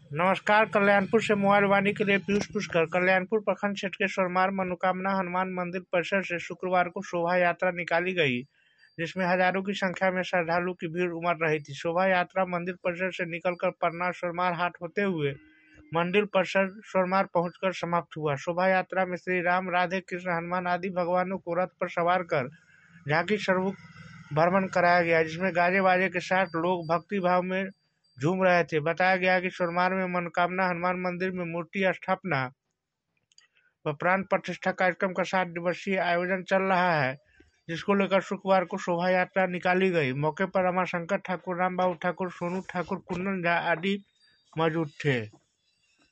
नमस्कार। कल्याणपुर से मोबाइल वाणी के लिए पीयूष पुष्कर। कल्याणपुर प्रखंड क्षेत्र के सोरमार मनोकामना हनुमान मंदिर परिसर से शुक्रवार को शोभा यात्रा निकाली गई, जिसमें हजारों की संख्या में श्रद्धालु की भीड़ उमड़ रही थी। शोभा यात्रा मंदिर परिसर से निकलकर पन्ना सोरमार हाट होते हुए मंदिर परिसर सोरमार पहुंचकर समाप्त हुआ। शोभा यात्रा में श्री राम, राधे कृष्ण, हनुमान आदि भगवानों को रथ पर सवार कर झांकी स्वरूप भ्रमण कराया गया, जिसमें गाजे बाजे के साथ लोग भक्ति भाव में झूम रहे थे। बताया गया कि सोरमार में मनोकामना हनुमान मंदिर में मूर्ति स्थापना व प्राण प्रतिष्ठा कार्यक्रम का 7 दिवसीय आयोजन चल रहा है, जिसको लेकर शुक्रवार को शोभा यात्रा निकाली गई। मौके पर रमाशंकर ठाकुर, राम बाबू ठाकुर, सोनू ठाकुर, कुंदन झा आदि मौजूद थे।